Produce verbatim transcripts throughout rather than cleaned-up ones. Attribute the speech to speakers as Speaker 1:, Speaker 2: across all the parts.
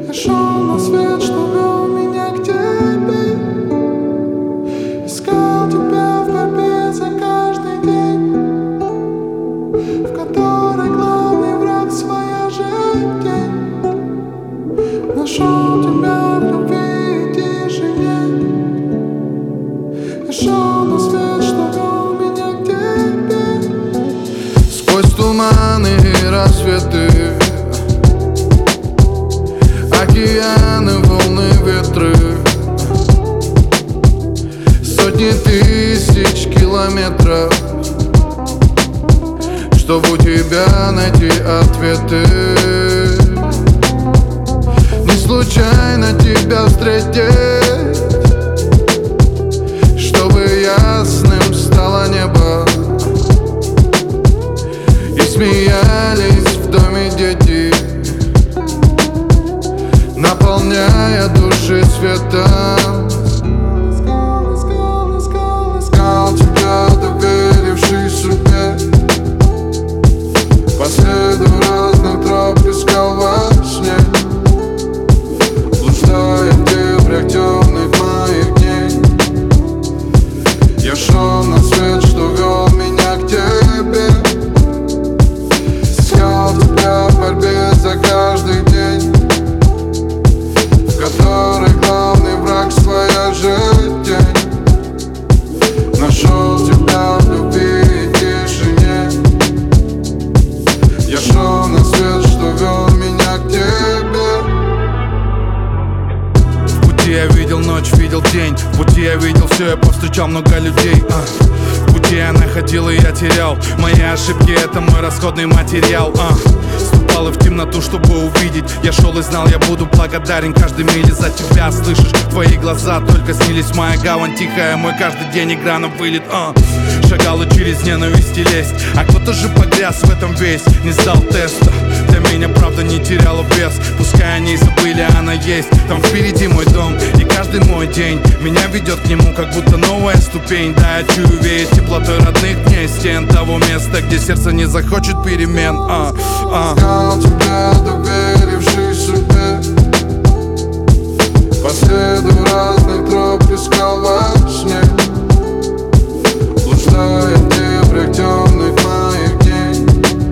Speaker 1: Я шел на свет, что вел меня к тебе. Искал тебя в борьбе за каждый день, в которой главный враг своя же тень. Нашел тебя в любви и тишине. Я шел на свет, что вел меня к тебе.
Speaker 2: Сквозь туманы и рассветы, океаны, волны, ветры, сотни тысяч километров, чтобы у тебя найти ответы. Не случайно тебя встретить, чтобы ясным стало небо и смеялись в доме дети, наполняя души светом. Искал тебя, доверивший судьбе, по следу разных троп искал во сне, блуждая в дебрях темных моих дней. Я шел на свет, что вел меня к тебе. Искал тебя в борьбе за каждый день, в которой главный враг своя же тень. Нашел тебя в любви и тишине. Я шел на свет, что вел меня к тебе.
Speaker 3: В пути я видел ночь, видел день. В пути я видел все, я повстречал много людей. а. В пути я находил и я терял. Мои ошибки — это мой расходный материал. а. Ступал и в темноту, чтобы увидеть. Я шел и знал, я буду благодарен каждой миле за тебя. Слышишь, твои глаза только снились. Моя гавань тихая, мой каждый день игра на вылет. а. Шагал и через ненависть и лесть, а кто-то же погряз в этом весь. Не сдал теста, для меня правда не теряла вес. Пускай они забыли, она есть. Там впереди мой дом, и каждый мой день меня ведет к нему, как будто новая ступень. Да, я чую веять теплотой родных дней, стен того места, где сердце не захочет перемен. а, а.
Speaker 2: Искал тебя, доверивший судьбе, по следу разных троп искал во сне, блуждая в дебрях темных моих дней.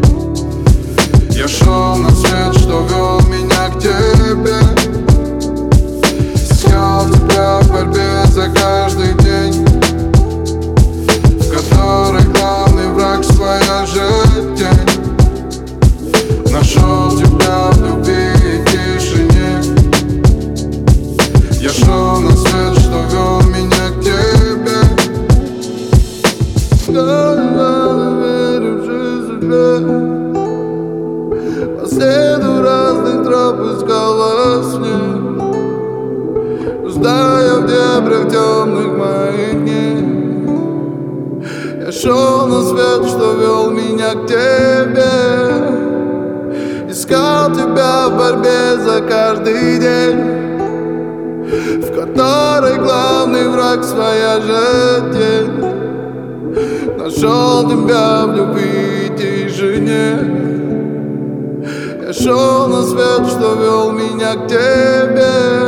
Speaker 2: Я шел на свет, что вел меня к тебе. Искал тебя в борьбе за каждый день, в которой главный враг своя же тень. Нашел тебя в любви и тишине. Я шел на свет, что вел меня к тебе. Доверивший судьбе, по следу разных троп искал во сне, блуждая в дебрях темных моих дней. Я шел на свет, что вел меня к тебе. Искал тебя в борьбе за каждый день, в которой главный враг своя же тень. Нашел тебя в любви и тишине. Я шел на свет, что вел меня к тебе.